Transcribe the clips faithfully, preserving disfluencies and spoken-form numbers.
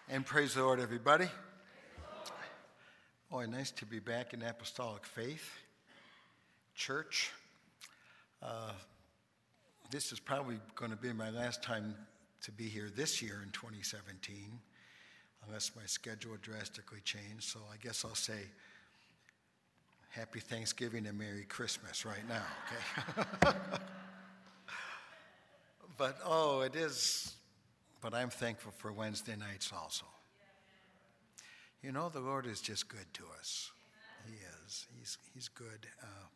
And praise the Lord, everybody. Boy, nice to be back in Apostolic Faith Church. Uh, this is probably going to be my last time to be here this year in twenty seventeen, unless my schedule drastically changed. So I guess I'll say Happy Thanksgiving and Merry Christmas right now, okay? But, oh, it is... But I'm thankful for Wednesday nights also. You know, the Lord is just good to us. He is. He's He's good. Uh,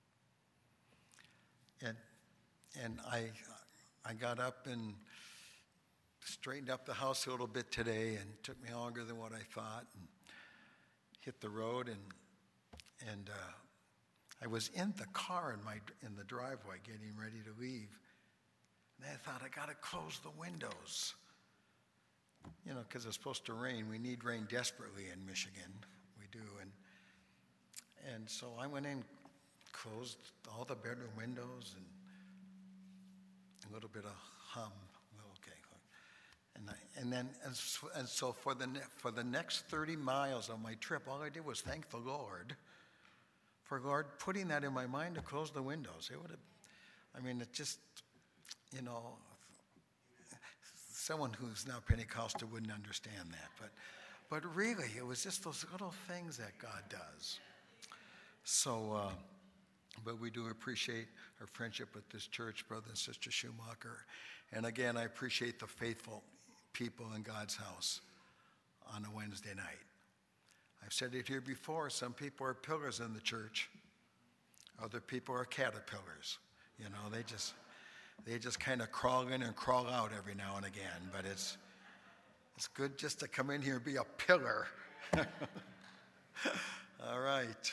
and and I I got up and straightened up the house a little bit today, and it took me longer than what I thought. And hit the road, and and uh, I was in the car in my in the driveway getting ready to leave. And I thought, I got to close the windows. You know, because it's supposed to rain. We need rain desperately in Michigan. We do. And and so I went in, closed all the bedroom windows, and a little bit of hum. Okay. And I, and then and so, and so for the ne- for the next thirty miles of my trip, all I did was thank the Lord for Lord putting that in my mind to close the windows. It would have, I mean, it just, you know, someone who's now Pentecostal wouldn't understand that. But but really, it was just those little things that God does. So, uh, but we do appreciate our friendship with this church, Brother and Sister Schumacher. And again, I appreciate the faithful people in God's house on a Wednesday night. I've said it here before, some people are pillars in the church. Other people are caterpillars. You know, they just... They just kind of crawl in and crawl out every now and again, but it's it's good just to come in here and be a pillar. All right.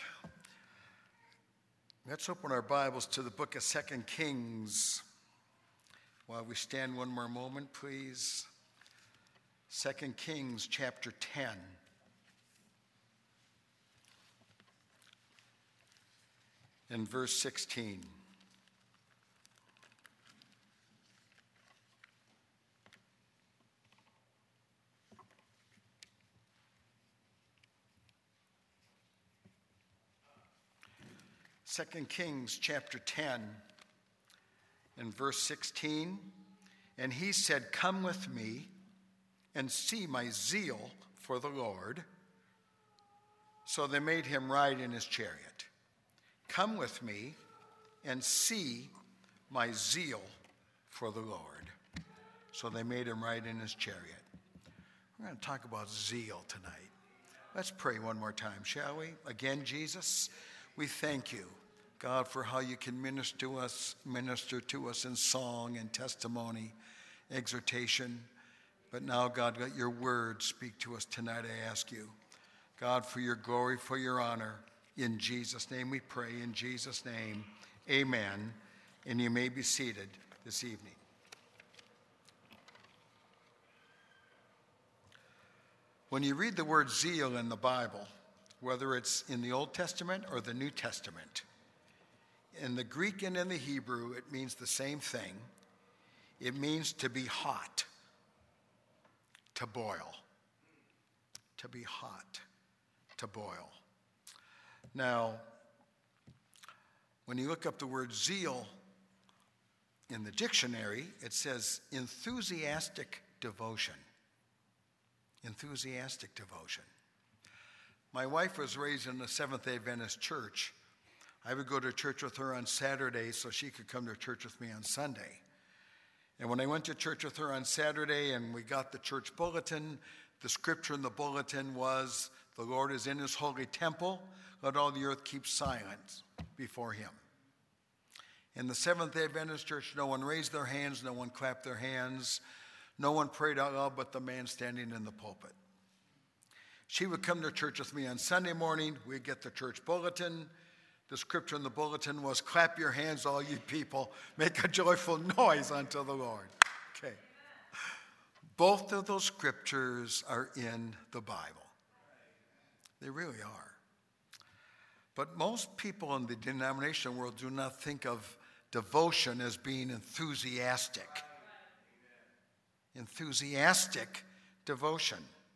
Let's open our Bibles to the book of Second Kings. While we stand one more moment, please. Second Kings chapter ten. And verse sixteen. Second Kings chapter ten and verse sixteen, and he said, "Come with me and see my zeal for the Lord." So they made him ride in his chariot. Come with me and see my zeal for the Lord. So they made him ride in his chariot. We're going to talk about zeal tonight. Let's pray one more time, shall we? Again, Jesus, we thank you, God, for how you can minister to us, minister to us in song and testimony, exhortation. But now, God, let your word speak to us tonight, I ask you. God, for your glory, for your honor. In Jesus' name we pray. In Jesus' name, amen. And you may be seated this evening. When you read the word zeal in the Bible, whether it's in the Old Testament or the New Testament, in the Greek and in the Hebrew, it means the same thing. It means to be hot, to boil. To be hot, to boil. Now, when you look up the word zeal in the dictionary, it says enthusiastic devotion. Enthusiastic devotion. My wife was raised in the Seventh-day Adventist church. I would go to church with her on Saturday so she could come to church with me on Sunday. And when I went to church with her on Saturday and we got the church bulletin, the scripture in the bulletin was, "The Lord is in his holy temple. Let all the earth keep silent before him." In the Seventh-day Adventist church, no one raised their hands, no one clapped their hands, no one prayed out loud but the man standing in the pulpit. She would come to church with me on Sunday morning. We'd get the church bulletin. The scripture in the bulletin was, "Clap your hands, all you people. Make a joyful noise unto the Lord." Okay. Both of those scriptures are in the Bible. They really are. But most people in the denomination world do not think of devotion as being enthusiastic. Enthusiastic devotion.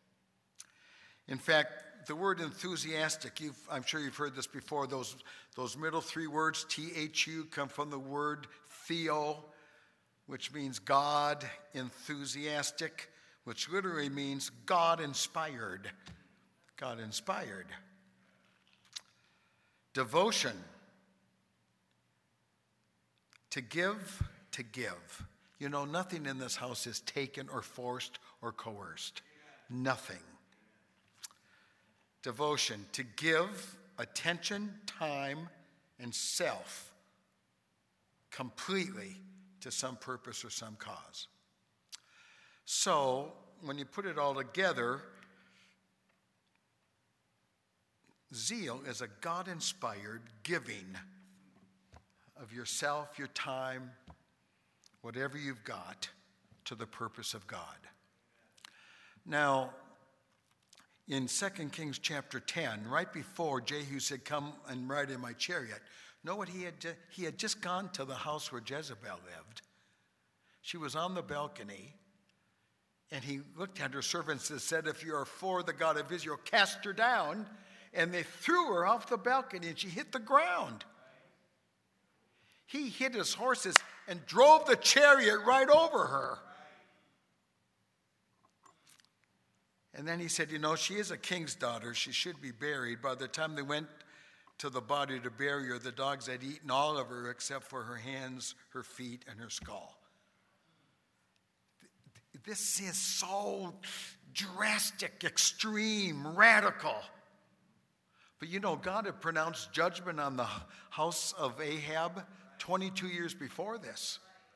In fact, the word enthusiastic, you've, I'm sure you've heard this before, those, those middle three words, T H U, come from the word theo, which means God enthusiastic, which literally means God inspired. God inspired. Devotion. To give, to give. You know, nothing in this house is taken or forced or coerced. Nothing. Devotion. To give attention, time, and self completely to some purpose or some cause. So, when you put it all together, zeal is a God-inspired giving of yourself, your time, whatever you've got, to the purpose of God. Now, in Second Kings chapter ten, right before Jehu said, "Come and ride in my chariot," know what he had? Ju- he had just gone to the house where Jezebel lived. She was on the balcony, and he looked at her servants and said, "If you are for the God of Israel, cast her down." And they threw her off the balcony, and she hit the ground. He hit his horses and drove the chariot right over her. And then he said, "You know, she is a king's daughter. She should be buried." By the time they went to the body to bury her, the dogs had eaten all of her except for her hands, her feet, and her skull. This is so drastic, extreme, radical. But you know, God had pronounced judgment on the house of Ahab twenty-two years before this.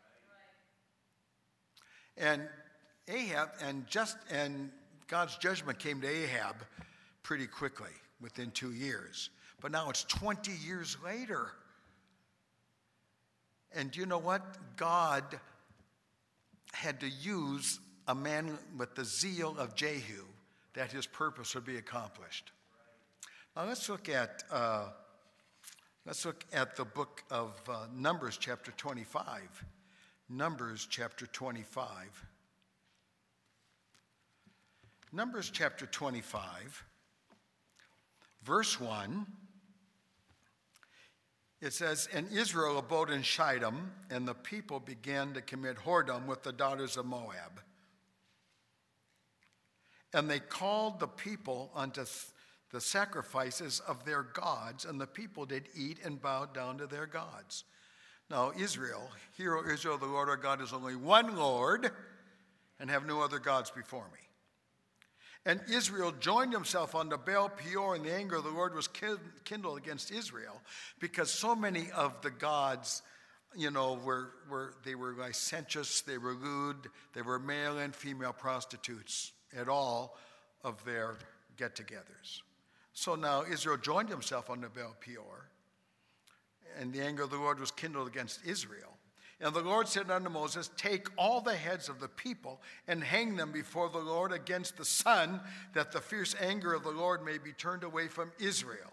And Ahab, and just and God's judgment came to Ahab pretty quickly, within two years. But now it's twenty years later. And do you know what? God had to use a man with the zeal of Jehu that his purpose would be accomplished. Now let's look at uh, let's look at the book of uh, Numbers, chapter twenty-five. Numbers, chapter twenty-five. Numbers, chapter twenty-five, verse one. It says, "And Israel abode in Shittim, and the people began to commit whoredom with the daughters of Moab. And they called the people unto the sacrifices of their gods, and the people did eat and bowed down to their gods." Now, Israel, hear, O Israel, the Lord our God is only one Lord, and have no other gods before me. And Israel joined himself unto Baal Peor, and the anger of the Lord was kindled against Israel, because so many of the gods, you know, were, were they were licentious, they were lewd, they were male and female prostitutes at all of their get-togethers. So now Israel joined himself unto Baal Peor, and the anger of the Lord was kindled against Israel. And the Lord said unto Moses, "Take all the heads of the people and hang them before the Lord against the sun, that the fierce anger of the Lord may be turned away from Israel."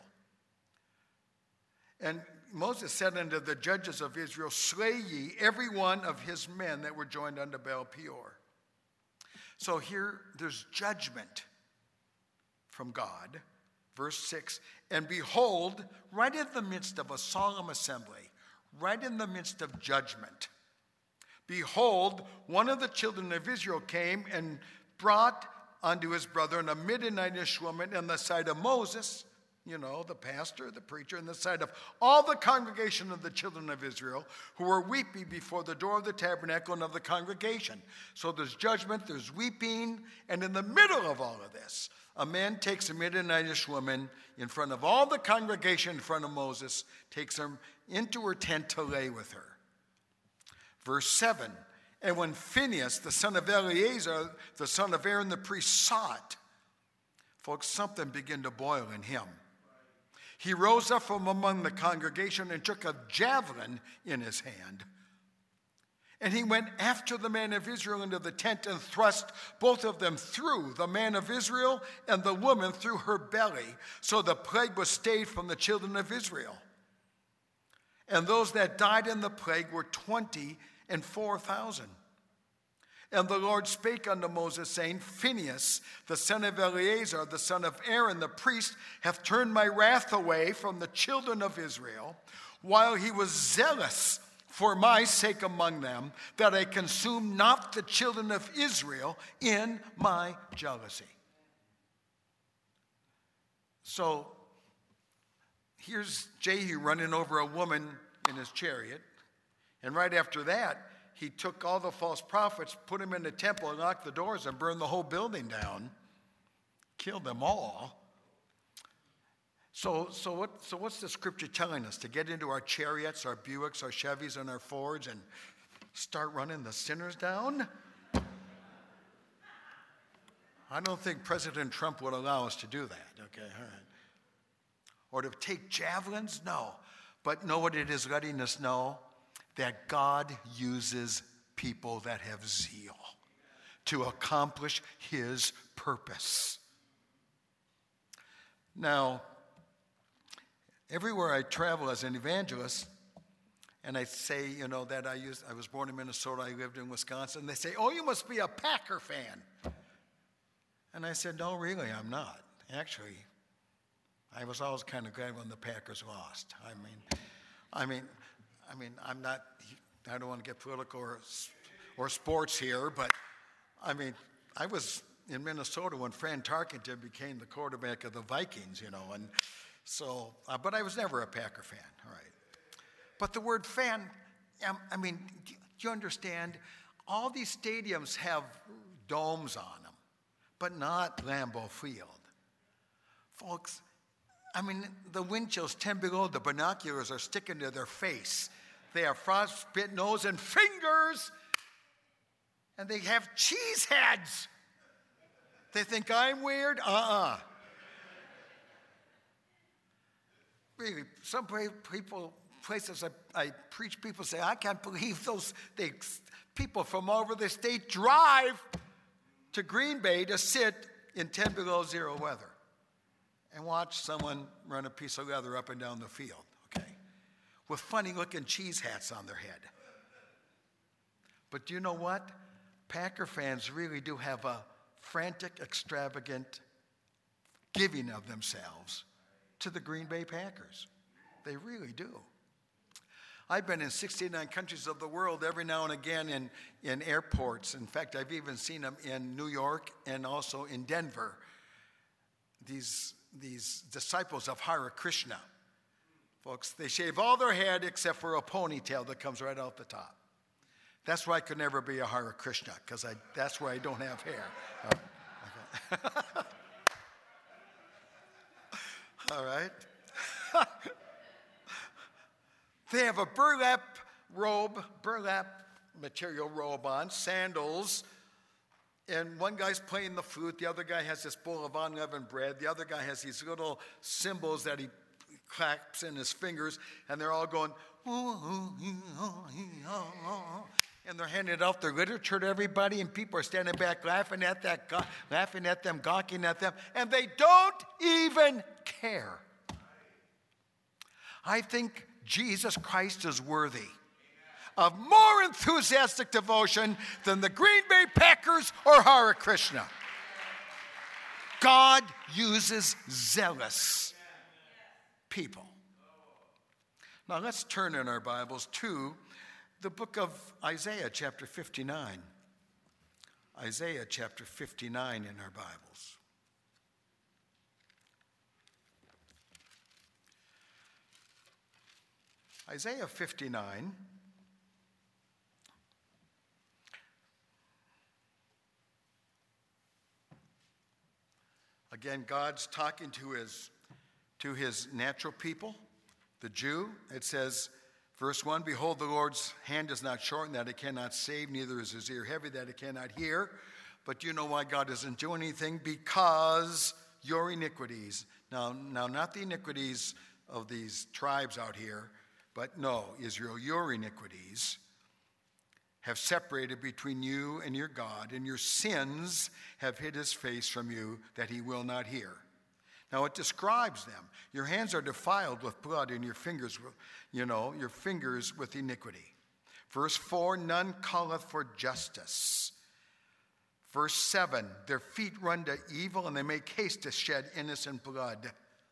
And Moses said unto the judges of Israel, "Slay ye every one of his men that were joined unto Baal Peor." So here there's judgment from God. Verse six, "And behold, right in the midst of a solemn assembly, right in the midst of judgment, behold, one of the children of Israel came and brought unto his brethren a Midianitish woman in the sight of Moses," you know, the pastor, the preacher, in the sight of all the congregation of the children of Israel, who were weeping before the door of the tabernacle and of the congregation. So there's judgment, there's weeping, and in the middle of all of this, a man takes a Midianitish woman in front of all the congregation, in front of Moses, takes her into her tent to lay with her. Verse seven, "And when Phinehas, the son of Eleazar, the son of Aaron the priest, saw it," folks, something began to boil in him. "He rose up from among the congregation and took a javelin in his hand. And he went after the man of Israel into the tent and thrust both of them through, the man of Israel and the woman through her belly. So the plague was stayed from the children of Israel. And those that died in the plague were twenty and four thousand. And the Lord spake unto Moses, saying, Phinehas, the son of Eleazar, the son of Aaron, the priest, hath turned my wrath away from the children of Israel, while he was zealous for my sake among them, that I consume not the children of Israel in my jealousy. So here's Jehu running over a woman in his chariot, and right after that, he took all the false prophets, put them in the temple, and locked the doors, and burned the whole building down, killed them all. So, so, what, so what's the scripture telling us? To get into our chariots, our Buicks, our Chevys, and our Fords, and start running the sinners down? I don't think President Trump would allow us to do that, okay, all right. Or to take javelins? No. But know what it is letting us know? That God uses people that have zeal to accomplish his purpose. Now, everywhere I travel as an evangelist, and I say, you know, that I used, I was born in Minnesota, I lived in Wisconsin, they say, oh, you must be a Packer fan. And I said, no, really, I'm not. Actually, I was always kind of glad when the Packers lost. I mean, I mean, I mean, I'm not, I don't want to get political or, or sports here, but I mean, I was in Minnesota when Fran Tarkenton became the quarterback of the Vikings, you know, and so, uh, but I was never a Packer fan, all right. But the word fan, um, I mean, do you understand? All these stadiums have domes on them, but not Lambeau Field. Folks, I mean, the wind chill's ten below, the binoculars are sticking to their face. They have frostbitten nose and fingers, and they have cheese heads. They think I'm weird? Uh-uh. Really, some people, places I, I preach, people say, I can't believe those they, people from all over the state drive to Green Bay to sit in ten below zero weather and watch someone run a piece of leather up and down the field, okay, with funny-looking cheese hats on their head. But do you know what? Packer fans really do have a frantic, extravagant giving of themselves to the Green Bay Packers. They really do. I've been in sixty-nine countries of the world every now and again in, in airports. In fact, I've even seen them in New York and also in Denver. These, these disciples of Hare Krishna, folks, they shave all their head except for a ponytail that comes right out the top. That's why I could never be a Hare Krishna, because I that's why I don't have hair. Uh, okay. All right. They have a burlap robe, burlap material robe on, sandals, and one guy's playing the flute, the other guy has this bowl of unleavened bread, the other guy has these little cymbals that he claps in his fingers, and they're all going, and they're handing out their literature to everybody, and people are standing back laughing at that, laughing at them, gawking at them, and they don't even care. I think Jesus Christ is worthy of more enthusiastic devotion than the Green Bay Packers or Hare Krishna. God uses zealous people. Now let's turn in our Bibles to the book of Isaiah chapter fifty-nine. Isaiah chapter fifty-nine in our Bibles. Isaiah fifty-nine. Again, God's talking to his, to his natural people, the Jew. It says, verse one, behold, the Lord's hand is not shortened that it cannot save, neither is his ear heavy that it cannot hear. But do you know why God doesn't do anything? Because your iniquities, now, now not the iniquities of these tribes out here, but no, Israel, your iniquities have separated between you and your God, and your sins have hid his face from you that he will not hear. Now it describes them. Your hands are defiled with blood, and your fingers, you know, your fingers with iniquity. Verse four, none calleth for justice, Verse seven, their feet run to evil and they make haste to shed innocent blood.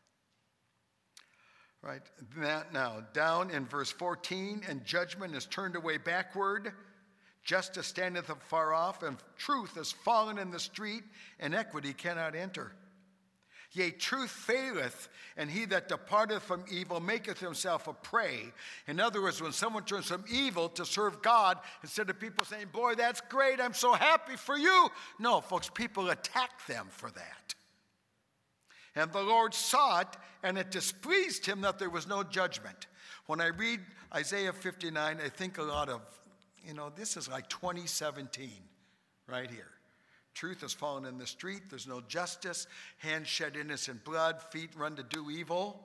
Right, that now, down in verse fourteen, and judgment is turned away backward, justice standeth afar off, and truth is fallen in the street, and equity cannot enter. Yea, truth faileth, and he that departeth from evil maketh himself a prey. In other words, when someone turns from evil to serve God, instead of people saying, boy, that's great, I'm so happy for you. No, folks, people attack them for that. And the Lord saw it, and it displeased him that there was no judgment. When I read Isaiah fifty-nine, I think a lot of, you know, this is like twenty seventeen right here. Truth has fallen in the street. There's no justice. Hands shed innocent blood. Feet run to do evil.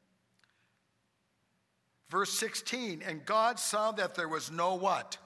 Verse sixteen, and God saw that there was no what?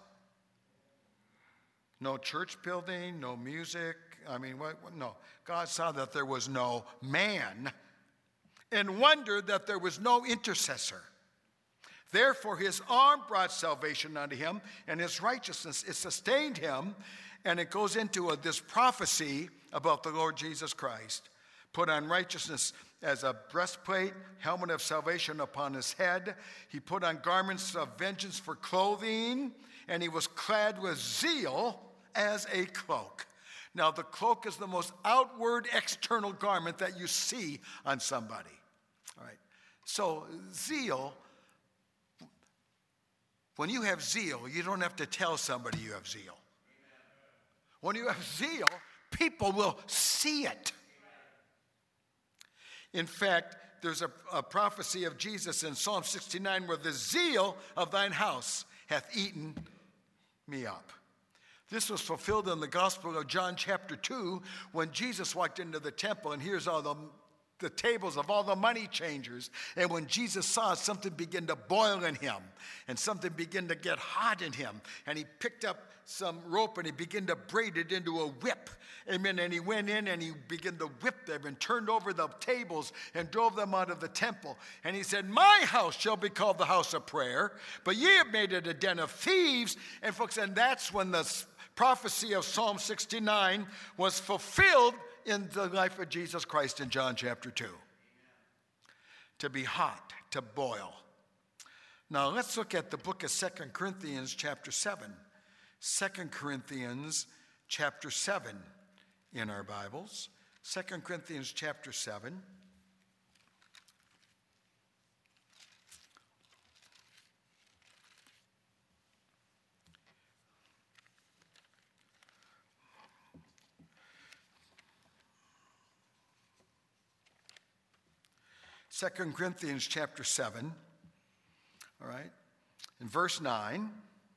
No church building, no music. I mean, what, what? No. God saw that there was no man and wondered that there was no intercessor. Therefore, his arm brought salvation unto him, and his righteousness, it sustained him. And it goes into a, this prophecy about the Lord Jesus Christ. Put on righteousness as a breastplate, helmet of salvation upon his head. He put on garments of vengeance for clothing, and he was clad with zeal as a cloak. Now, the cloak is the most outward external garment that you see on somebody. All right. So, zeal, when you have zeal, you don't have to tell somebody you have zeal. When you have zeal, people will see it. In fact, there's a, a prophecy of Jesus in Psalm sixty-nine where the zeal of thine house hath eaten me up. This was fulfilled in the Gospel of John chapter two when Jesus walked into the temple, and here's all the, the tables of all the money changers. And when Jesus saw something begin to boil in him and something begin to get hot in him, and he picked up some rope and he began to braid it into a whip. Amen. And he went in and he began to whip them and turned over the tables and drove them out of the temple. And he said, my house shall be called the house of prayer, but ye have made it a den of thieves. And folks, and that's when the prophecy of Psalm sixty-nine was fulfilled in the life of Jesus Christ in John chapter two. To be hot, to boil. Now let's look at the book of Second Corinthians chapter seven. Second Corinthians chapter seven in our Bibles. Second Corinthians chapter seven. Second Corinthians chapter seven, all right, in verse nine,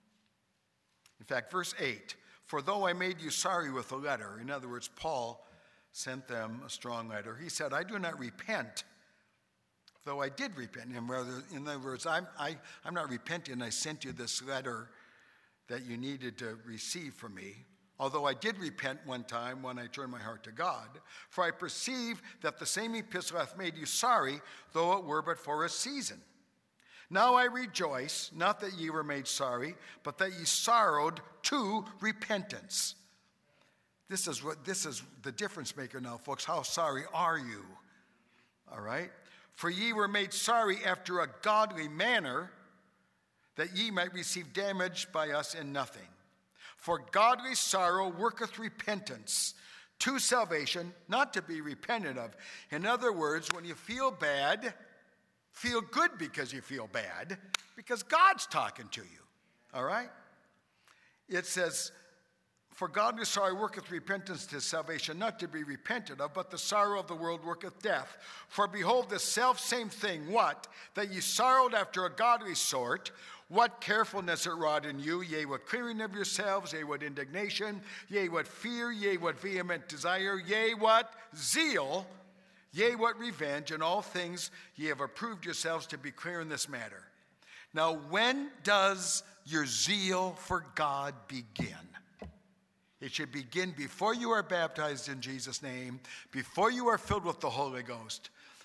in fact, verse eight, for though I made you sorry with a letter, in other words, Paul sent them a strong letter. He said, I do not repent, though I did repent. And rather, in other words, I'm, I, I'm not repenting. I sent you this letter that you needed to receive from me. Although I did repent one time when I turned my heart to God, for I perceive that the same epistle hath made you sorry, though it were but for a season. Now I rejoice, not that ye were made sorry, but that ye sorrowed to repentance. This is what this is the difference maker now, folks. How sorry are you? All right? For ye were made sorry after a godly manner, that ye might receive damage by us in nothing. For godly sorrow worketh repentance to salvation, not to be repented of. In other words, when you feel bad, feel good because you feel bad, because God's talking to you. All right? It says, for godly sorrow worketh repentance to salvation, not to be repented of, but the sorrow of the world worketh death. For behold, the selfsame thing, what? That ye sorrowed after a godly sort. What carefulness it wrought in you, yea, what clearing of yourselves, yea, what indignation, yea, what fear, yea, what vehement desire, yea, what zeal, yea, what revenge, and all things ye have approved yourselves to be clear in this matter. Now, when does your zeal for God begin? It should begin before you are baptized in Jesus' name, before you are filled with the Holy Ghost.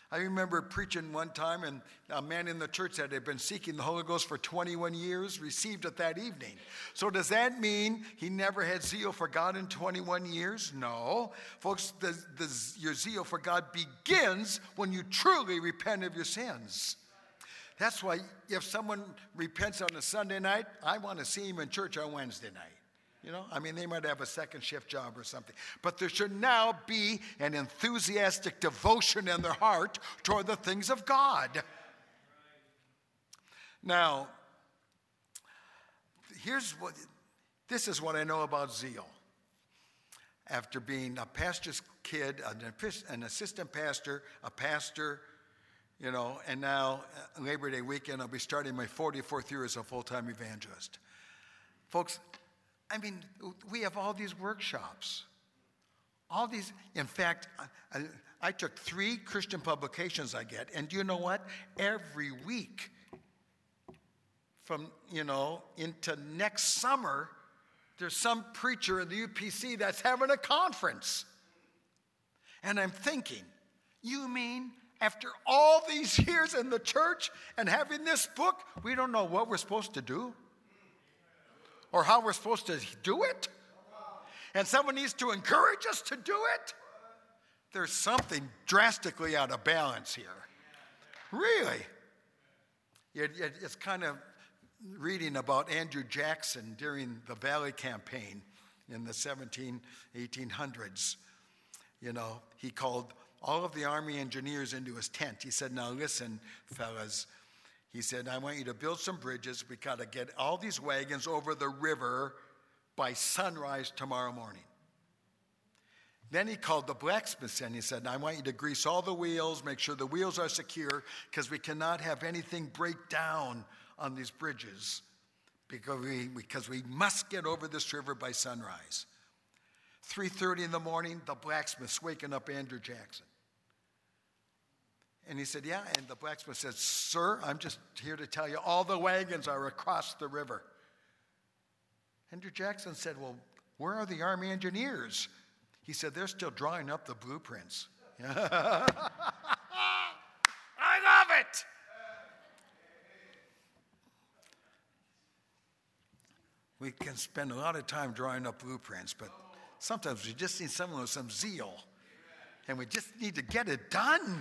I remember preaching one time, and a man in the church that had been seeking the Holy Ghost for twenty-one years received it that evening. So does that mean he never had zeal for God in twenty-one years? No. Folks, the, the, your zeal for God begins when you truly repent of your sins. That's why if someone repents on a Sunday night, I want to see him in church on Wednesday night. You know, I mean, they might have a second shift job or something. But there should now be an enthusiastic devotion in their heart toward the things of God. Now, here's what, this is what I know about zeal. After being a pastor's kid, an assistant pastor, a pastor, you know, and now Labor Day weekend, I'll be starting my forty-fourth year as a full-time evangelist. Folks, I mean, we have all these workshops. All these, in fact, I, I took three Christian publications I get, and do you know what? Every week, from, you know, into next summer, there's some preacher in the U P C that's having a conference. And I'm thinking, you mean after all these years in the church and having this book, we don't know what we're supposed to do? Or how we're supposed to do it? And someone needs to encourage us to do it? There's something drastically out of balance here. Really. It, it, it's kind of reading about Andrew Jackson during the Valley Campaign in the seventeen, eighteen hundreds. You know, he called all of the Army engineers into his tent. He said, now listen, fellas. He said, I want you to build some bridges. We got to get all these wagons over the river by sunrise tomorrow morning. Then he called the blacksmiths in. He said, I want you to grease all the wheels, make sure the wheels are secure, because we cannot have anything break down on these bridges, because we, because we must get over this river by sunrise. three thirty in the morning, the blacksmith's waking up Andrew Jackson. And he said, yeah, and the blacksmith said, sir, I'm just here to tell you all the wagons are across the river. Andrew Jackson said, well, where are the Army engineers? He said, they're still drawing up the blueprints. I love it. We can spend a lot of time drawing up blueprints, but sometimes we just need someone with some zeal, and we just need to get it done.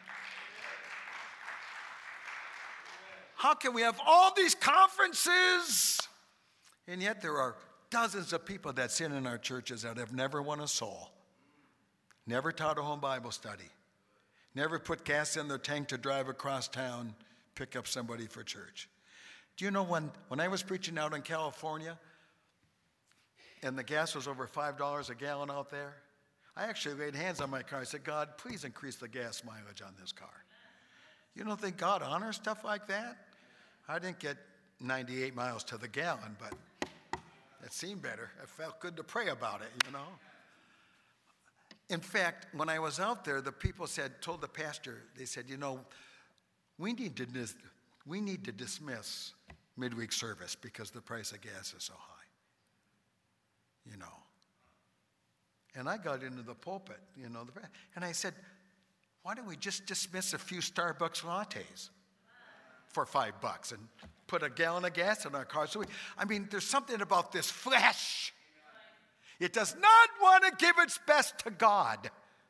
How can we have all these conferences, and yet there are dozens of people that sit in our churches that have never won a soul, never taught a home Bible study, never put gas in their tank to drive across town, pick up somebody for church. Do you know when, when I was preaching out in California, and the gas was over five dollars a gallon out there, I actually laid hands on my car. I said, God, please increase the gas mileage on this car. You don't think God honors stuff like that? I didn't get ninety-eight miles to the gallon, but it seemed better. It felt good to pray about it, you know. In fact, when I was out there, the people said, told the pastor, they said, you know, we need to dis- we need to dismiss midweek service because the price of gas is so high, you know. And I got into the pulpit, you know, and I said, why don't we just dismiss a few Starbucks lattes for five bucks and put a gallon of gas in our car? So we, I mean, there's something about this flesh. It does not want to give its best to God.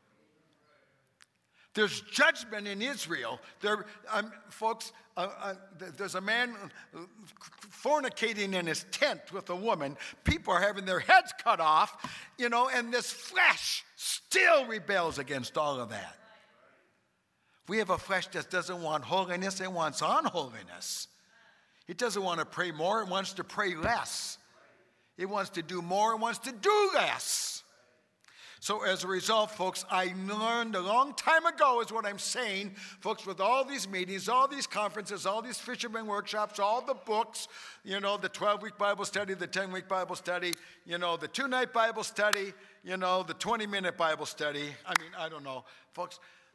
There's judgment in Israel. There, um, folks, uh, uh, there's a man fornicating in his tent with a woman. People are having their heads cut off, you know, and this flesh still rebels against all of that. We have a flesh that doesn't want holiness, it wants unholiness. It doesn't want to pray more, it wants to pray less. It wants to do more, it wants to do less. So as a result, folks, I learned a long time ago is what I'm saying, folks, with all these meetings, all these conferences, all these fishermen workshops, all the books, you know, the twelve-week Bible study, the ten-week Bible study, you know, the two-night Bible study, you know, the twenty-minute Bible study. I mean, I don't know. Folks,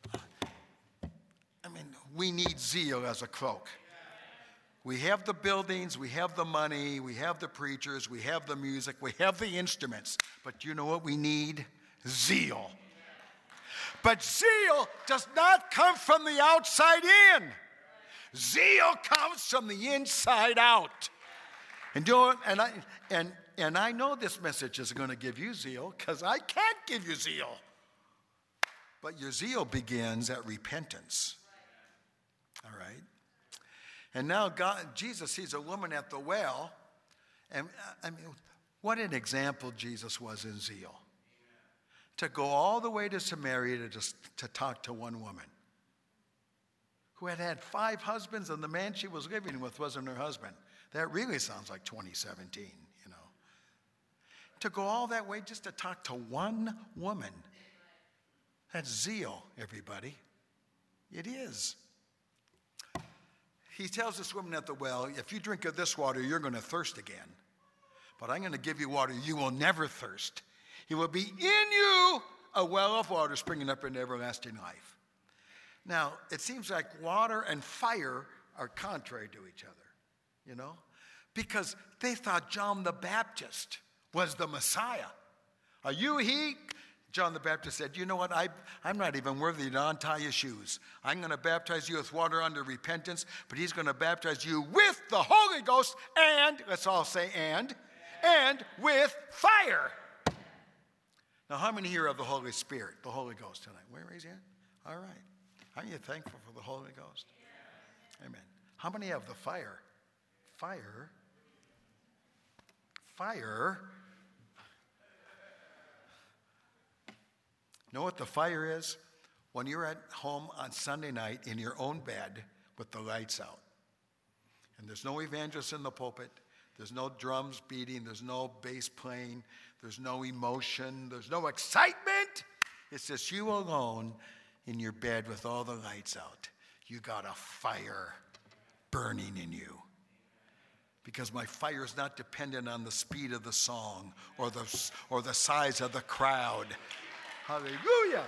I mean, we need zeal as a cloak. We have the buildings, we have the money, we have the preachers, we have the music, we have the instruments. But you know what we need? Zeal. But zeal does not come from the outside in. Zeal comes from the inside out. And, do, and, I, and, and I know this message is going to give you zeal because I can't give you zeal. But your zeal begins at repentance. All right? And now God, Jesus sees a woman at the well. And I mean, what an example Jesus was in zeal. To go all the way to Samaria to, just, to talk to one woman who had had five husbands, and the man she was living with wasn't her husband. That really sounds like twenty seventeen, you know. To go all that way just to talk to one woman. That's zeal, everybody. It is. He tells this woman at the well, if you drink of this water, you're going to thirst again. But I'm going to give you water you will never thirst. He will be in you a well of water springing up into everlasting life. Now, it seems like water and fire are contrary to each other, you know, because they thought John the Baptist was the Messiah. Are you he? John the Baptist said, you know what, I, I'm not even worthy to untie your shoes. I'm going to baptize you with water under repentance, but he's going to baptize you with the Holy Ghost and, let's all say and, and with fire. Now, how many here have the Holy Spirit, the Holy Ghost tonight? Will you raise your hand? All right. Aren't you thankful for the Holy Ghost? Amen. How many have the fire? Fire. Fire. Know what the fire is? When you're at home on Sunday night in your own bed with the lights out. And there's no evangelist in the pulpit. There's no drums beating. There's no bass playing. There's no emotion. There's no excitement. It's just you alone in your bed with all the lights out. You got a fire burning in you. Because my fire is not dependent on the speed of the song or the, or the size of the crowd. Hallelujah.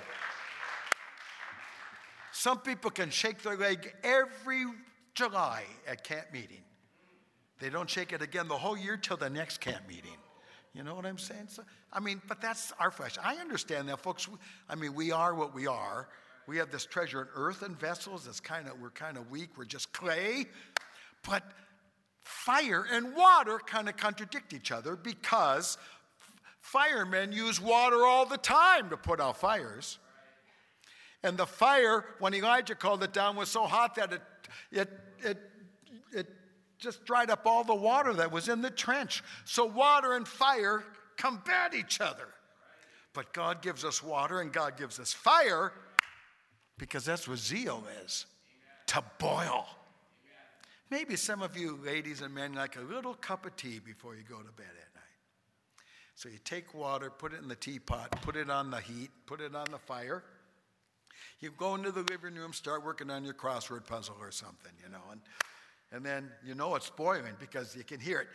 Some people can shake their leg every July at camp meeting. They don't shake it again the whole year till the next camp meeting. You know what I'm saying? So, I mean, but that's our flesh. I understand that, folks. I mean, we are what we are. We have this treasure in earthen vessels. It's kind of, we're kind of weak. We're just clay. But fire and water kind of contradict each other because firemen use water all the time to put out fires. And the fire, when Elijah called it down, was so hot that it, it, it, it just dried up all the water that was in the trench. So water and fire combat each other. But God gives us water and God gives us fire because that's what zeal is, to boil. Maybe some of you ladies and men like a little cup of tea before you go to bed at night. So you take water, put it in the teapot, put it on the heat, put it on the fire. You go into the living room, start working on your crossword puzzle or something, you know, and, and then you know it's boiling because you can hear it.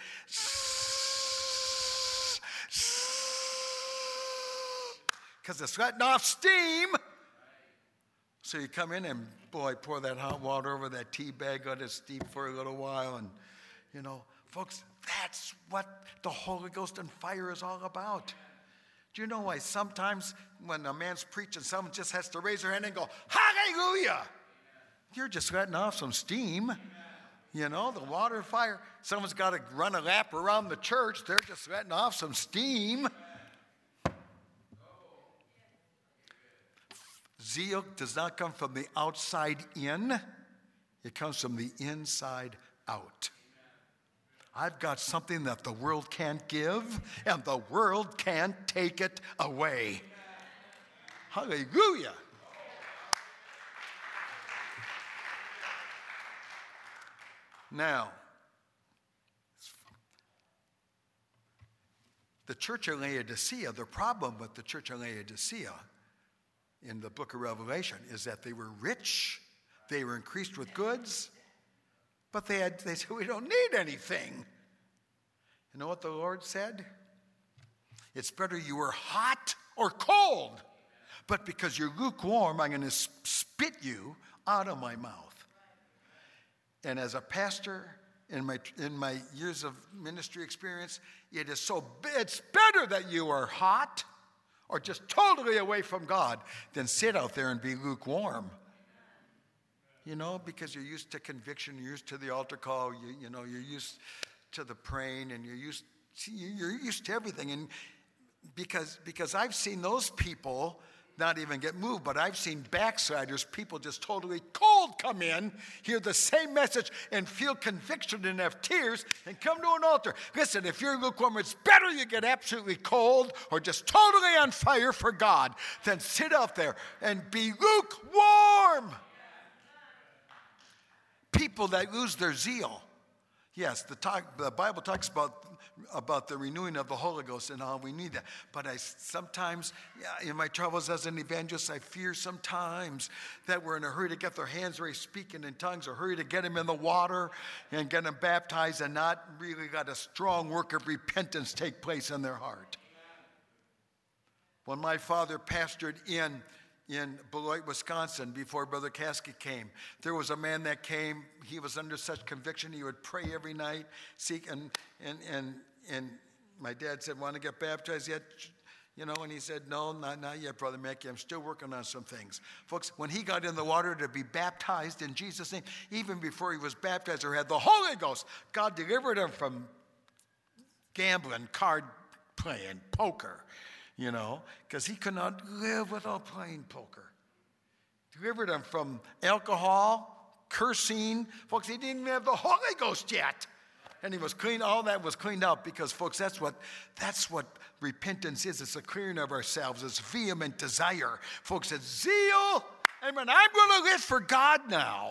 Because it's letting off steam. So you come in and, boy, pour that hot water over that tea bag, let it steep for a little while. And, you know, folks, that's what the Holy Ghost and fire is all about. Do you know why sometimes when a man's preaching, someone just has to raise their hand and go, hallelujah. You're just letting off some steam. You know, the water and fire. Someone's got to run a lap around the church. They're just letting off some steam. Zeal does not come from the outside in. It comes from the inside out. I've got something that the world can't give, and the world can't take it away. Hallelujah. Now, the church of Laodicea, the problem with the church of Laodicea in the book of Revelation is that they were rich, they were increased with goods, but they had they said, we don't need anything. You know what the Lord said? It's better you were hot or cold, but because you're lukewarm, I'm going to spit you out of my mouth. And as a pastor, in my in my years of ministry experience, it is so it's better that you are hot or just totally away from God than sit out there and be lukewarm. You know, because you're used to conviction, you're used to the altar call, you, you know, you're used to the praying, and you're used, you're used to everything. And because, because I've seen those people not even get moved, but I've seen backsliders, people just totally cold come in, hear the same message, and feel conviction and have tears, and come to an altar. Listen, if you're lukewarm, it's better you get absolutely cold or just totally on fire for God than sit out there and be lukewarm. People that lose their zeal. Yes, the, talk, the Bible talks about, about the renewing of the Holy Ghost and how we need that. But I sometimes, yeah, in my travels as an evangelist, I fear sometimes that we're in a hurry to get their hands raised speaking in tongues, or hurry to get them in the water and get them baptized, and not really got a strong work of repentance take place in their heart. When my father pastored in in Beloit, Wisconsin, before Brother Caskey came, there was a man that came. He was under such conviction, he would pray every night, seek, and and and and my dad said, "Want to get baptized yet?" You know, and he said, "No, not, not yet, Brother Mackey. I'm still working on some things." Folks, when he got in the water to be baptized in Jesus' name, even before he was baptized or had the Holy Ghost, God delivered him from gambling, card playing, poker. You know, because he could not live without playing poker. Delivered him from alcohol, cursing. Folks, he didn't even have the Holy Ghost yet. And he was clean. All that was cleaned out because, folks, that's what that's what repentance is. It's a clearing of ourselves. It's vehement desire. Folks, it's zeal. Amen. I'm going to live for God now.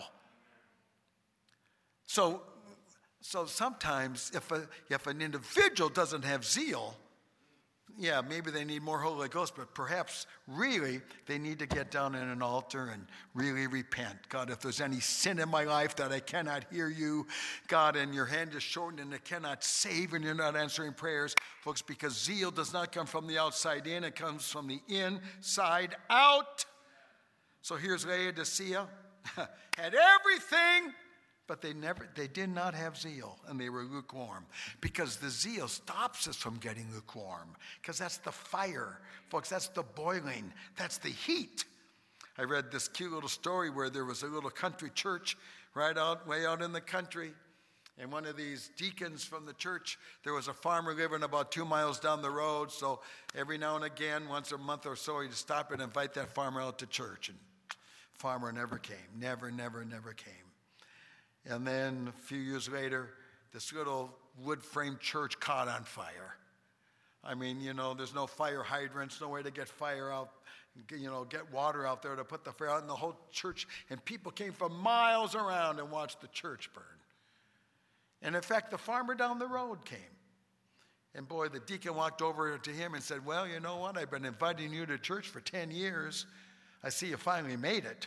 So, so sometimes if a, if an individual doesn't have zeal, yeah, maybe they need more Holy Ghost, but perhaps really they need to get down in an altar and really repent. God, if there's any sin in my life that I cannot hear you, God, and your hand is shortened and it cannot save and you're not answering prayers, folks, because zeal does not come from the outside in, it comes from the inside out. So here's Laodicea, had everything, but they never, they did not have zeal, and they were lukewarm. Because the zeal stops us from getting lukewarm. Because that's the fire, folks. That's the boiling. That's the heat. I read this cute little story where there was a little country church right out, way out in the country. And one of these deacons from the church, there was a farmer living about two miles down the road. So every now and again, once a month or so, he'd stop and invite that farmer out to church. And farmer never came. Never, never, never came. And then a few years later, this little wood-framed church caught on fire. I mean, you know, there's no fire hydrants, no way to get fire out, you know, get water out there to put the fire out. And the whole church, and people came from miles around and watched the church burn. And in fact, the farmer down the road came. And boy, the deacon walked over to him and said, "Well, you know what? I've been inviting you to church for ten years. I see you finally made it."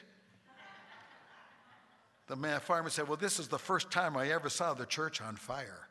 The man farmer said, "Well, this is the first time I ever saw the church on fire."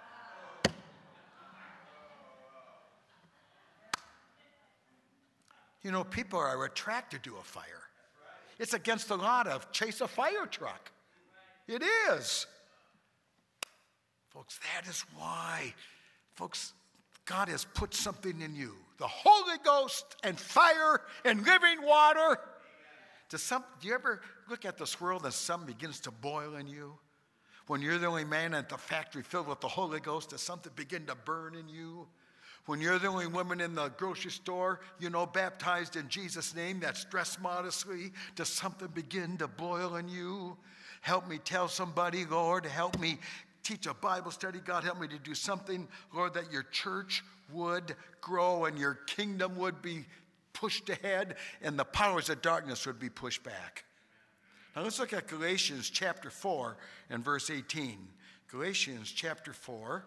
You know, people are attracted to a fire. It's against the law to chase a fire truck. It is. Folks, that is why, folks, God has put something in you. The Holy Ghost and fire and living water. Does some, do you ever look at this world and something begins to boil in you? When you're the only man at the factory filled with the Holy Ghost, does something begin to burn in you? When you're the only woman in the grocery store, you know, baptized in Jesus' name, that's dressed modestly, does something begin to boil in you? Help me tell somebody, Lord, help me teach a Bible study. God, help me to do something, Lord, that your church would grow and your kingdom would be pushed ahead and the powers of darkness would be pushed back. Now let's look at Galatians chapter four and verse eighteen. Galatians chapter four.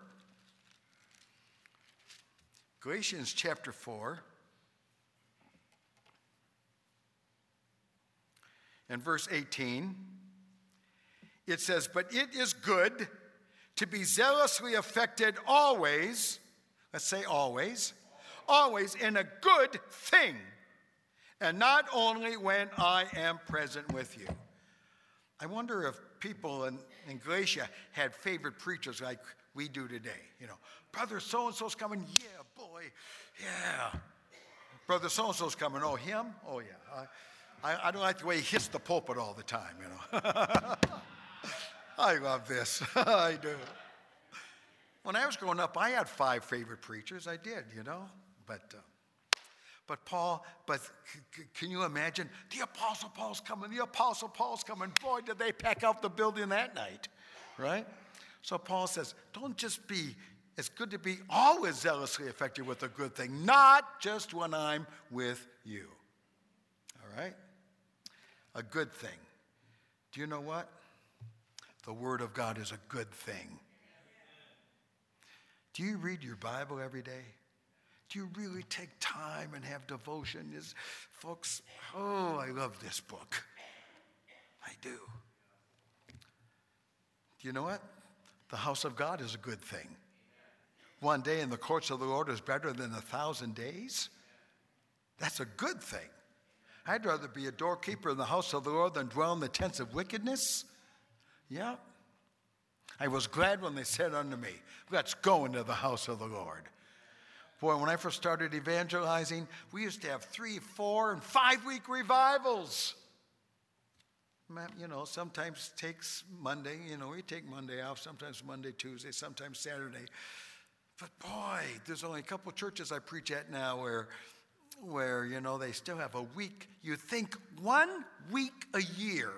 Galatians chapter four and verse eighteen. It says, "But it is good to be zealously affected always," let's say always, always in a good thing, and not only when I am present with you. I wonder if people in, in Galatia had favorite preachers like we do today. You know, brother so-and-so's coming, yeah, boy, yeah. Brother so-and-so's coming. Oh, him? Oh, yeah. I, I, I don't like the way he hits the pulpit all the time, you know. I love this. I do. When I was growing up, I had five favorite preachers. I did, you know. But uh, but Paul, but c- c- can you imagine? The Apostle Paul's coming. The Apostle Paul's coming. Boy, did they pack out the building that night, right? So Paul says, don't just be, it's good to be always zealously affected with a good thing, not just when I'm with you. All right? A good thing. Do you know what? The Word of God is a good thing. Do you read your Bible every day? Do you really take time and have devotion? Is, folks, oh, I love this book. I do. Do you know what? The house of God is a good thing. One day in the courts of the Lord is better than a thousand days. That's a good thing. I'd rather be a doorkeeper in the house of the Lord than dwell in the tents of wickedness. Yeah. I was glad when they said unto me, let's go into the house of the Lord. Boy, when I first started evangelizing, we used to have three, four, and five-week revivals. You know, sometimes it takes Monday. You know, we take Monday off, sometimes Monday, Tuesday, sometimes Saturday. But boy, there's only a couple churches I preach at now where, where, you know, they still have a week. You think one week a year,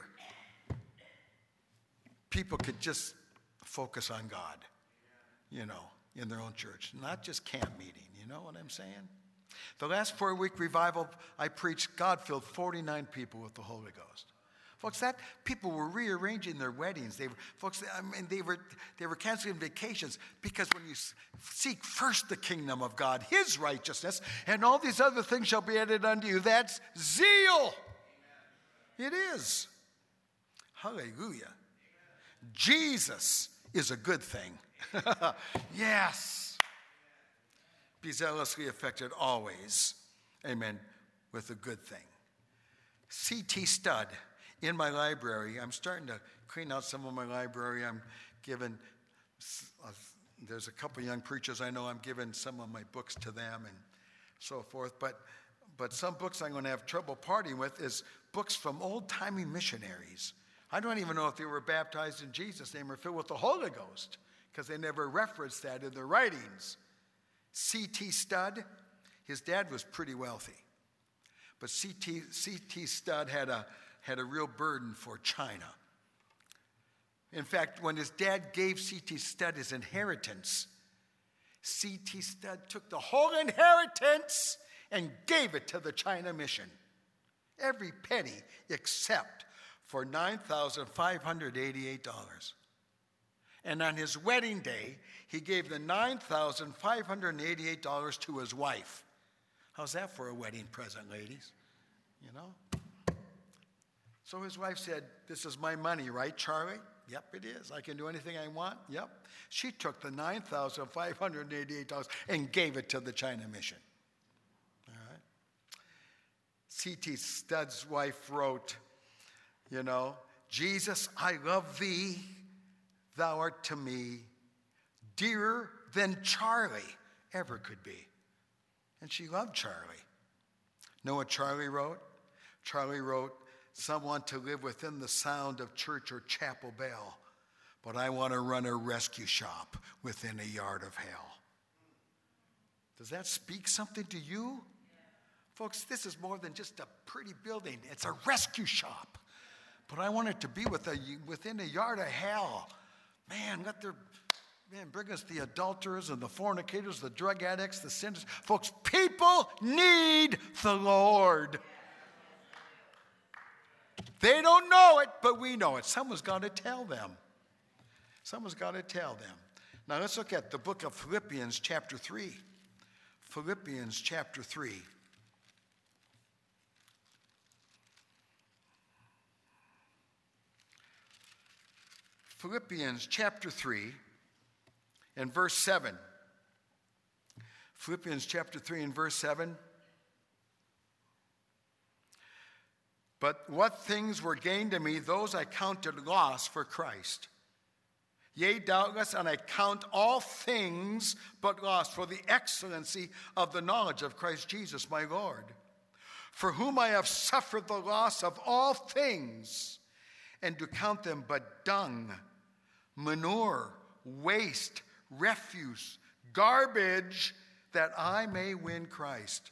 people could just focus on God, you know, in their own church, not just camp meeting. You know what I'm saying? The last four-week revival I preached, God filled forty-nine people with the Holy Ghost. Folks, that people were rearranging their weddings. They were, folks, I mean, they were they were canceling vacations because when you seek first the kingdom of God, His righteousness, and all these other things shall be added unto you. That's zeal. It is. Hallelujah. Jesus is a good thing. Yes. Be zealously affected always. Amen. With a good thing. C T Studd. In my library, I'm starting to clean out some of my library. I'm giving, uh, there's a couple young preachers I know, I'm giving some of my books to them and so forth. But, but some books I'm going to have trouble parting with is books from old-timey missionaries. I don't even know if they were baptized in Jesus' name or filled with the Holy Ghost, because they never referenced that in their writings. C T Studd, his dad was pretty wealthy. But C T C T Studd had a had a real burden for China. In fact, when his dad gave C T Studd his inheritance, C T Studd took the whole inheritance and gave it to the China mission. Every penny except for nine thousand five hundred eighty-eight dollars. And on his wedding day, he gave the nine thousand five hundred eighty-eight dollars to his wife. How's that for a wedding present, ladies? You know? So his wife said, this is my money, right, Charlie? Yep, it is. I can do anything I want? Yep. She took the nine thousand five hundred eighty-eight dollars and gave it to the China mission. All right. C T Studd's wife wrote, you know, Jesus, I love thee. Thou art to me dearer than Charlie ever could be. And she loved Charlie. Know what Charlie wrote? Charlie wrote, some want to live within the sound of church or chapel bell, but I want to run a rescue shop within a yard of hell. Does that speak something to you? Yeah. Folks, this is more than just a pretty building. It's a rescue shop. But I want it to be with a, within a yard of hell. Man, let their, man, bring us the adulterers and the fornicators, the drug addicts, the sinners. Folks, people need the Lord. They don't know it, but we know it. Someone's got to tell them. Someone's got to tell them. Now let's look at the book of Philippians chapter three. Philippians chapter three. Philippians chapter three and verse seven. Philippians chapter three and verse seven. But what things were gained to me, those I counted loss for Christ. Yea, doubtless, and I count all things but loss for the excellency of the knowledge of Christ Jesus my Lord, for whom I have suffered the loss of all things, and do count them but dung, manure, waste, refuse, garbage, that I may win Christ,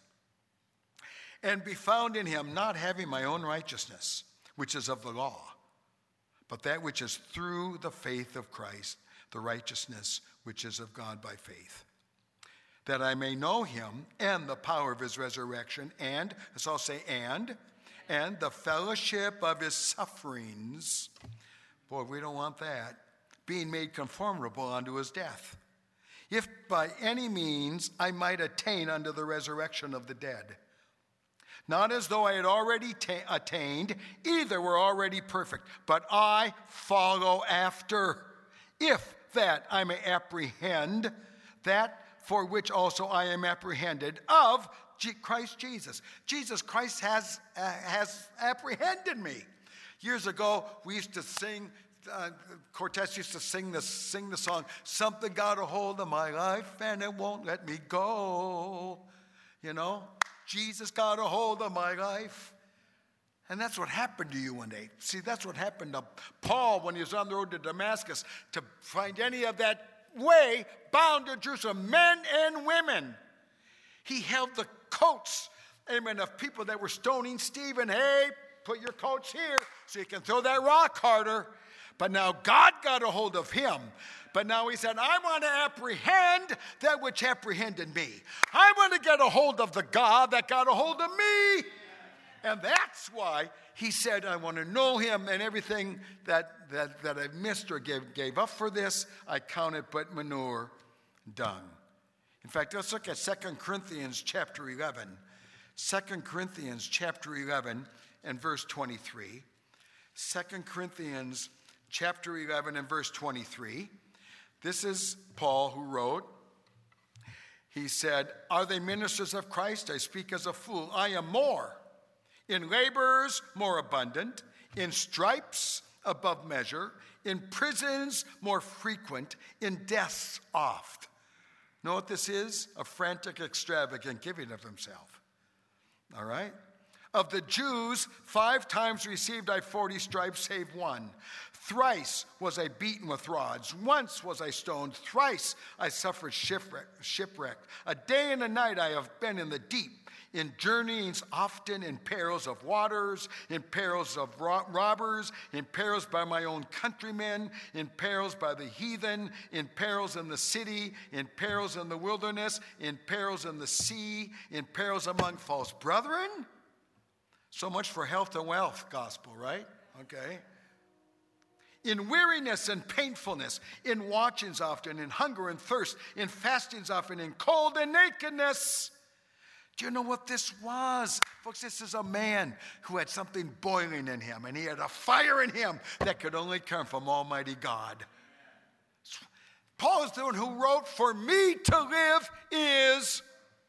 and be found in him, not having my own righteousness, which is of the law, but that which is through the faith of Christ, the righteousness which is of God by faith, that I may know him and the power of his resurrection, and, let's all say and, and the fellowship of his sufferings. Boy, we don't want that. Being made conformable unto his death, if by any means I might attain unto the resurrection of the dead. Not as though I had already ta- attained, either were already perfect, but I follow after, if that I may apprehend that for which also I am apprehended of G- Christ Jesus. Jesus Christ has, uh, has apprehended me. Years ago, we used to sing, uh, Cortez used to sing, this, sing the song, something got a hold of my life and it won't let me go, you know. Jesus got a hold of my life. And that's what happened to you one day. See, that's what happened to Paul when he was on the road to Damascus, to find any of that way bound to Jerusalem, men and women. He held the coats, amen, of people that were stoning Stephen. Hey, put your coats here so you can throw that rock harder. But now God got a hold of him. But now he said, I want to apprehend that which apprehended me. I want to get a hold of the God that got a hold of me. And that's why he said, I want to know him, and everything that, that, that I missed or gave, gave up for this, I count it but manure, dung. In fact, let's look at Second Corinthians chapter eleven. Second Corinthians chapter eleven and verse twenty-three. Second Corinthians chapter eleven and verse twenty-three. This is Paul who wrote. He said, are they ministers of Christ? I speak as a fool. I am more. In labors more abundant. In stripes above measure. In prisons more frequent. In deaths oft. Know what this is? A frantic, extravagant giving of himself. All right? Of the Jews, five times received I forty stripes, save one. Thrice was I beaten with rods. Once was I stoned. Thrice I suffered shipwreck. shipwreck. A day and a night I have been in the deep, in journeyings often, in perils of waters, in perils of ro- robbers, in perils by my own countrymen, in perils by the heathen, in perils in the city, in perils in the wilderness, in perils in the sea, in perils among false brethren. So much for health and wealth gospel, right? Okay. In weariness and painfulness, in watchings often, in hunger and thirst, in fastings often, in cold and nakedness. Do you know what this was? Folks, this is a man who had something boiling in him, and he had a fire in him that could only come from Almighty God. Paul is the one who wrote, for me to live is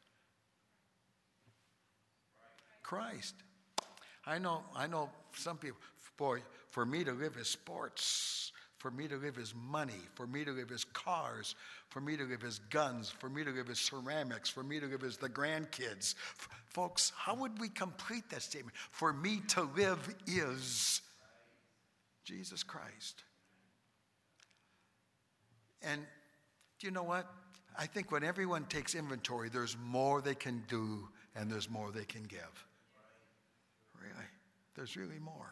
Christ. I know, I know some people, boy, for me to live is sports. For me to live is money. For me to live is cars. For me to live is guns. For me to live is ceramics. For me to live is the grandkids. F- folks, how would we complete that statement? For me to live is Jesus Christ. And do you know what? I think when everyone takes inventory, there's more they can do and there's more they can give. Really, there's really more.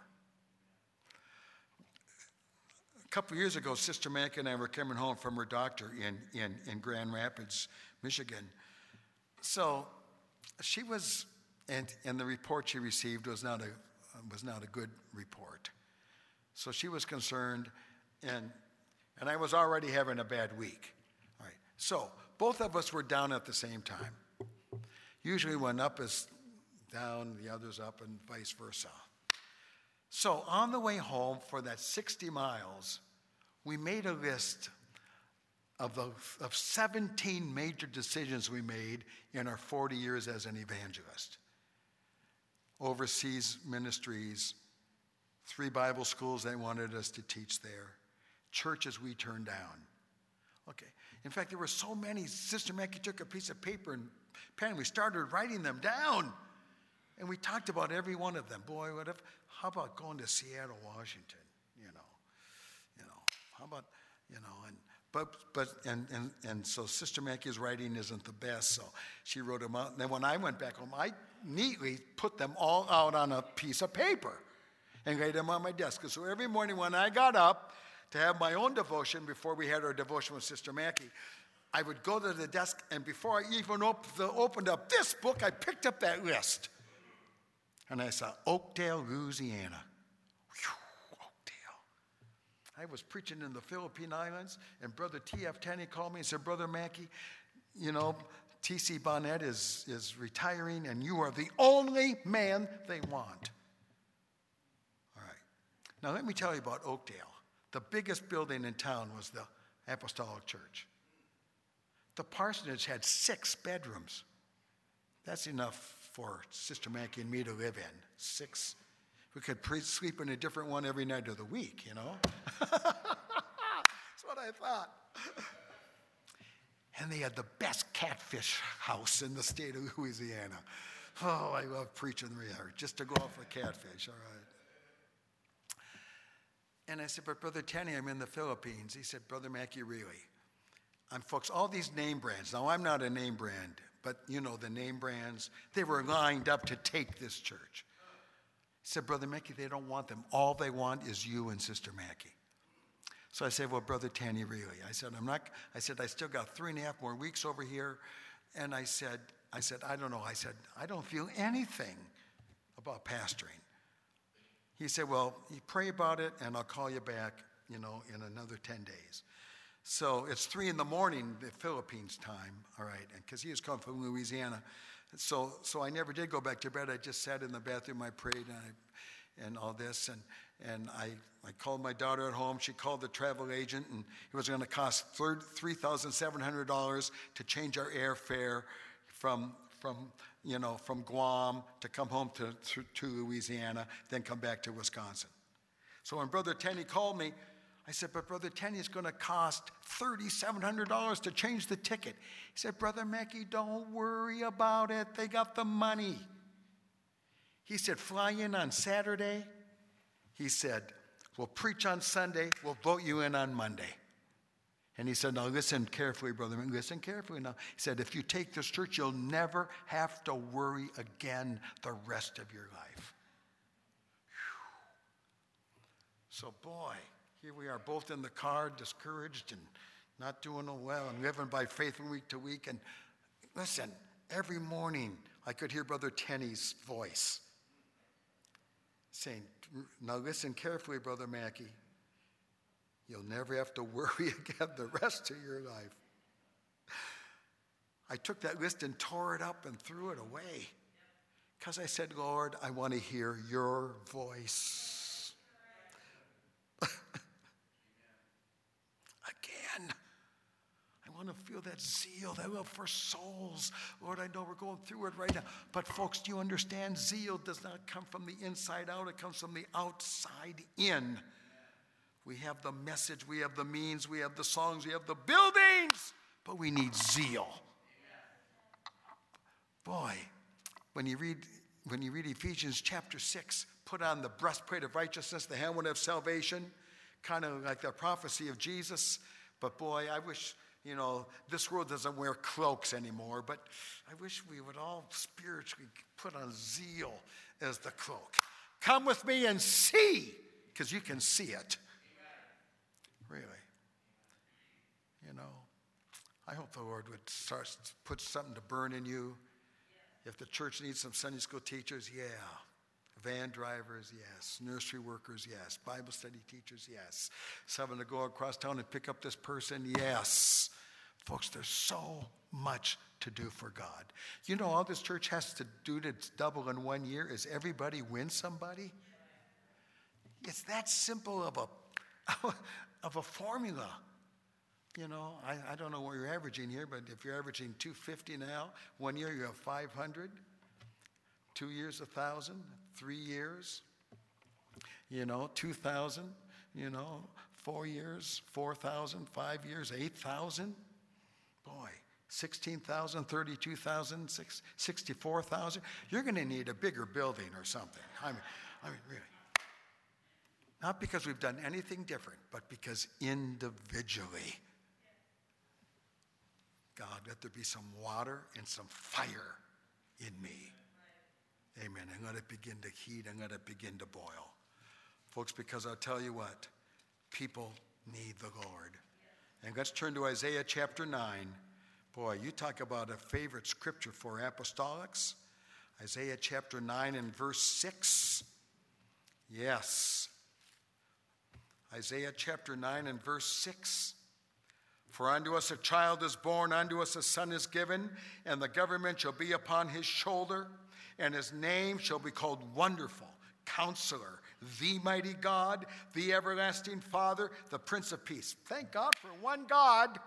A couple of years ago, Sister Manka and I were coming home from her doctor in, in, in Grand Rapids, Michigan. So she was, and, and the report she received was not a was not a good report. So she was concerned, and and I was already having a bad week. All right. So both of us were down at the same time. Usually one up is down, the other's up, and vice versa. So on the way home for that sixty miles, we made a list of, the, of seventeen major decisions we made in our forty years as an evangelist. Overseas ministries, three Bible schools they wanted us to teach there, churches we turned down. Okay. In fact, there were so many. Sister Mackie took a piece of paper and pen. We started writing them down. And we talked about every one of them. Boy, what if, how about going to Seattle, Washington? You know, you know, how about, you know, and but but and and and so Sister Mackie's writing isn't the best, so she wrote them out. And then when I went back home, I neatly put them all out on a piece of paper and laid them on my desk. So every morning when I got up to have my own devotion, before we had our devotion with Sister Mackie, I would go to the desk, and before I even op- the, opened up this book, I picked up that list. And I saw Oakdale, Louisiana. Whew, Oakdale. I was preaching in the Philippine Islands, and Brother T F Tenney called me and said, Brother Mackie, you know, T C Bonnet is, is retiring, and you are the only man they want. All right. Now let me tell you about Oakdale. The biggest building in town was the Apostolic Church. The parsonage had six bedrooms. That's enough for Sister Mackie and me to live in. Six. We could pre- sleep in a different one every night of the week, you know? That's what I thought. And they had the best catfish house in the state of Louisiana. Oh, I love preaching there, just to go off with catfish, all right. And I said, but Brother Tenney, I'm in the Philippines. He said, Brother Mackie, really? I'm folks, all these name brands. Now, I'm not a name brand, but you know the name brands. They were lined up to take this church. He said, Brother Mackie, they don't want them. All they want is you and Sister Mackie. So I said, well, Brother Tenney, really? I said, I'm not, I said, I still got three and a half more weeks over here. And I said, I said, I don't know. I said, I don't feel anything about pastoring. He said, well, you pray about it, and I'll call you back, you know, in another ten days. So it's three in the morning, the Philippines time, all right, and because he was coming from Louisiana. So so I never did go back to bed. I just sat in the bathroom, I prayed, and, I, and all this, and and I, I called my daughter at home. She called the travel agent, and it was going to cost three thousand seven hundred dollars to change our airfare from from you know from Guam to come home to, to to Louisiana, then come back to Wisconsin. So when Brother Tenney called me, I said, but Brother Tenney, it's going to cost three thousand seven hundred dollars to change the ticket. He said, Brother Mackie, don't worry about it. They got the money. He said, fly in on Saturday. He said, we'll preach on Sunday. We'll vote you in on Monday. And he said, now listen carefully, Brother Mackie. Listen carefully now. He said, if you take this church, you'll never have to worry again the rest of your life. Whew. So boy, here we are both in the car, discouraged and not doing well and living by faith from week to week. And listen, every morning I could hear Brother Tenney's voice saying, now listen carefully, Brother Mackie. You'll never have to worry again the rest of your life. I took that list and tore it up and threw it away because I said, Lord, I want to hear your voice. Again, I want to feel that zeal, that love for souls. Lord, I know we're going through it right now. But folks, do you understand? Zeal does not come from the inside out. It comes from the outside in. We have the message, we have the means, we have the songs, we have the buildings, but we need zeal. Boy, when you read when you read Ephesians chapter six, put on the breastplate of righteousness, the helmet of salvation, kind of like the prophecy of Jesus. But boy, I wish, you know, this world doesn't wear cloaks anymore, but I wish we would all spiritually put on zeal as the cloak. Come with me and see, because you can see it. Really. You know, I hope the Lord would start to put something to burn in you. If the church needs some Sunday school teachers, yeah. Van drivers, yes. Nursery workers, yes. Bible study teachers, yes. Someone to go across town and pick up this person, yes. Folks, there's so much to do for God. You know, all this church has to do to double in one year is everybody win somebody. It's that simple of a of a formula. You know, I, I don't know what you're averaging here, but if you're averaging two hundred fifty now, one year you have five hundred, two years one thousand, three years, you know, two thousand, you know, four years, four thousand, five years, eight thousand. Boy, sixteen thousand, thirty-two thousand, sixty-four thousand. You're going to need a bigger building or something. I mean, I mean, really. Not because we've done anything different, but because individually, God, let there be some water and some fire in me. Amen. And let it begin to heat and let it begin to boil. Folks, because I'll tell you what, people need the Lord. And let's turn to Isaiah chapter nine. Boy, you talk about a favorite scripture for apostolics. Isaiah chapter nine and verse six. Yes. Isaiah chapter nine and verse six. For unto us a child is born, unto us a son is given, and the government shall be upon his shoulder, and his name shall be called Wonderful, Counselor, the Mighty God, the Everlasting Father, the Prince of Peace. Thank God for one God.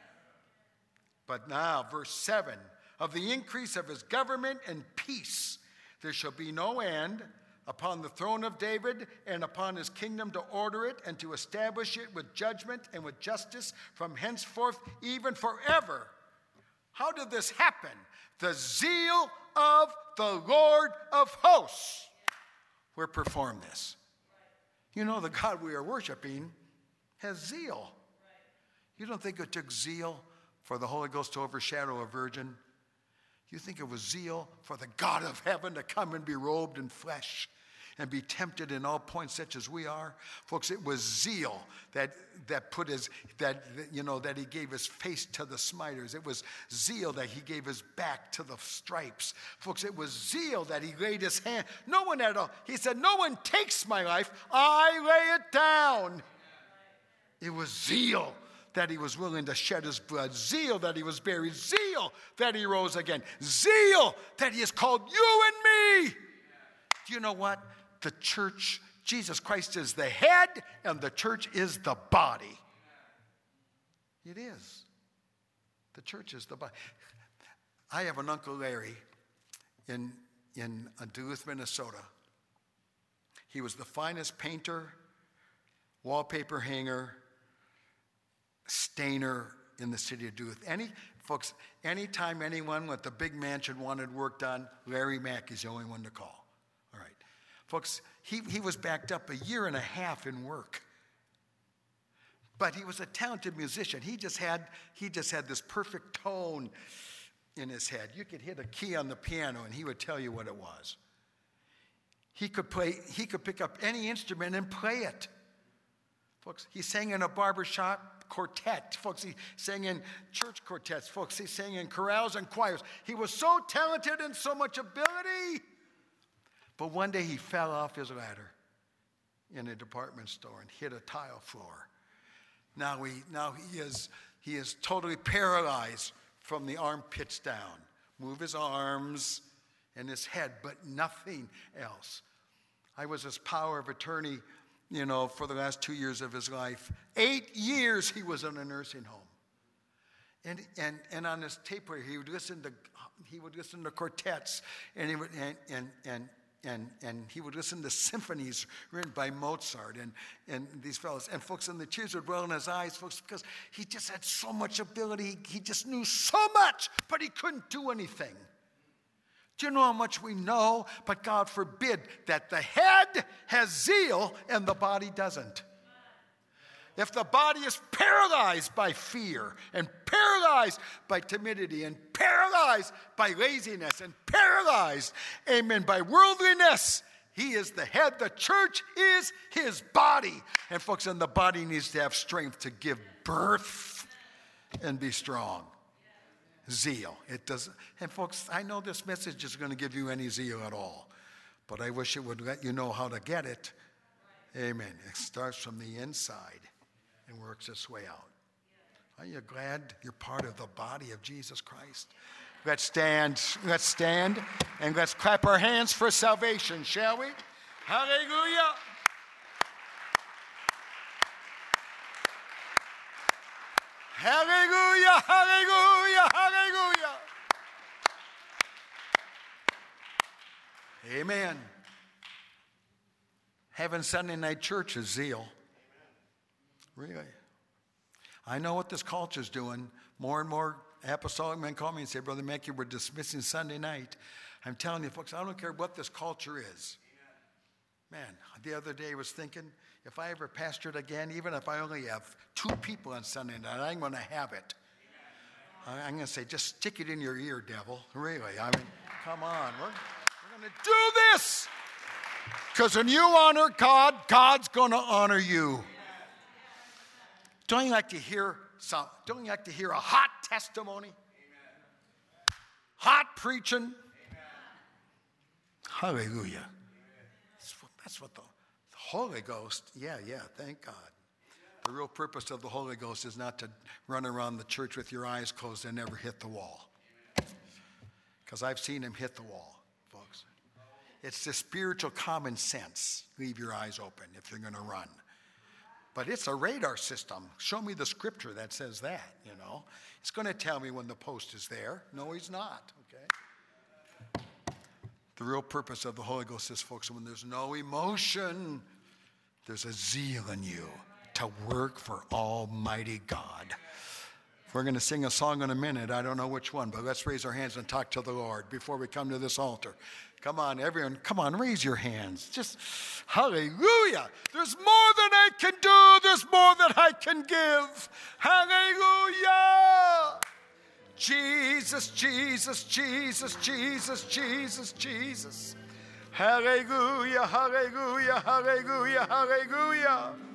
But now, verse seven, of the increase of his government and peace, there shall be no end upon the throne of David and upon his kingdom, to order it and to establish it with judgment and with justice from henceforth, even forever. How did this happen? The zeal of the Lord of hosts will perform this. You know, the God we are worshiping has zeal. You don't think it took zeal for the Holy Ghost to overshadow a virgin? You think it was zeal for the God of heaven to come and be robed in flesh and be tempted in all points such as we are? Folks, it was zeal that that put his that you know that he gave his face to the smiters. It was zeal that he gave his back to the stripes. Folks, it was zeal that he laid his hand. No one at all. He said, "No one takes my life, I lay it down." It was zeal that he was willing to shed his blood, zeal that he was buried, zeal that he rose again, zeal that he has called you and me. Do you know what? The church, Jesus Christ is the head, and the church is the body. It is. The church is the body. I have an Uncle Larry in, in Duluth, Minnesota. He was the finest painter, wallpaper hanger, stainer in the city of Duluth. Any folks, anytime anyone with the big mansion wanted work done, Larry Mack is the only one to call. All right. Folks, he, he was backed up a year and a half in work. But he was a talented musician. He just had he just had this perfect tone in his head. You could hit a key on the piano and he would tell you what it was. He could play, he could pick up any instrument and play it. Folks, he sang in a barbershop quartet. Folks, he sang in church quartets. Folks, he sang in chorales and choirs. He was so talented and so much ability. But one day he fell off his ladder in a department store and hit a tile floor. Now he, now he is, he is totally paralyzed from the armpits down. Move his arms and his head, but nothing else. I was his power of attorney, you know, for the last two years of his life. Eight years he was in a nursing home. And and and on his tape player, he would listen to he would listen to quartets, and he would and and and and, and he would listen to symphonies written by Mozart and, and these fellows. And folks, and the tears would well in his eyes, folks, because he just had so much ability. He just knew so much, but he couldn't do anything. Do you know how much we know? But God forbid that the head has zeal and the body doesn't. If the body is paralyzed by fear and paralyzed by timidity and paralyzed by laziness and paralyzed, amen, by worldliness, he is the head. The church is his body. And folks, and the body needs to have strength to give birth and be strong. Zeal. It does. And folks, I know this message is going to give you any zeal at all, but I wish it would let you know how to get it. Amen. It starts from the inside and works its way out. Are you glad you're part of the body of Jesus Christ? Let's stand. Let's stand and let's clap our hands for salvation, shall we? Hallelujah. Hallelujah, hallelujah, hallelujah. Amen. Having Sunday night church is zeal. Really. I know what this culture's doing. More and more apostolic men call me and say, Brother Mackey, we're dismissing Sunday night. I'm telling you, folks, I don't care what this culture is. Amen. Man, the other day I was thinking, if I ever pastored again, even if I only have two people on Sunday night, I'm going to have it. Amen. I'm going to say, just stick it in your ear, devil. Really. I mean, come on. We're, we're going to do this. Because when you honor God, God's going to honor you. Don't you like to hear some? Don't you like to hear a hot testimony? Amen. Hot preaching? Amen. Hallelujah. That's what, that's what the, the Holy Ghost, yeah, yeah, thank God. The real purpose of the Holy Ghost is not to run around the church with your eyes closed and never hit the wall. Because I've seen him hit the wall, folks. It's the spiritual common sense. Leave your eyes open if you're going to run. But it's a radar system. Show me the scripture that says that, you know. It's going to tell me when the post is there. No, he's not, okay? The real purpose of the Holy Ghost is, folks, when there's no emotion, there's a zeal in you to work for Almighty God. We're going to sing a song in a minute. I don't know which one, but let's raise our hands and talk to the Lord before we come to this altar. Come on, everyone. Come on, raise your hands. Just hallelujah. There's more than I can do. There's more that I can give. Hallelujah. Jesus, Jesus, Jesus, Jesus, Jesus, Jesus. Hallelujah, hallelujah, hallelujah, hallelujah.